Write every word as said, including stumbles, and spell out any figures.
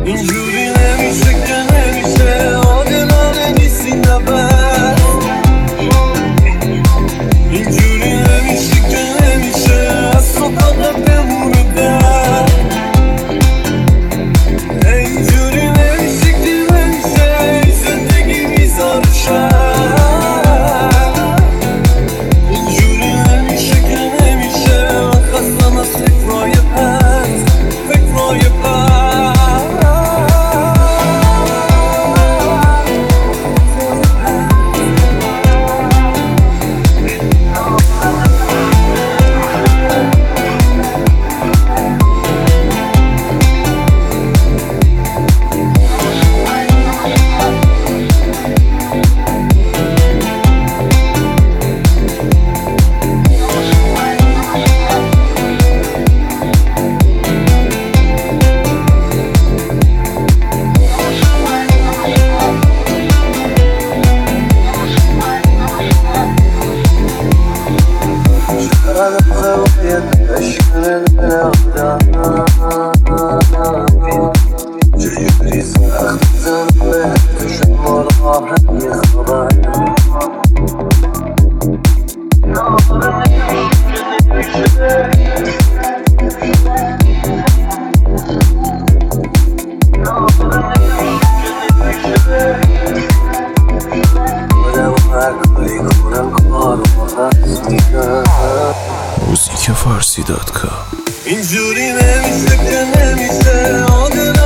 اینجوری نمیشه که نمیشه، عادلانه نیستی نبست. اینجوری نمیشه که نمیشه، از تو فقط بمونه بر. اینجوری نمیشه که نمیشه، زندگی میذاره شر. اینجوری نمیشه که نمیشه، من خستم از فکرهای پس، فکرهای پس. چجوری سخت زن به تو شما راحت میخوابم. آدم هر کاری کنم کار راحت میکنم. موزیک فارسی دات کام. اینجوری نمیشه که نمیشه، آدم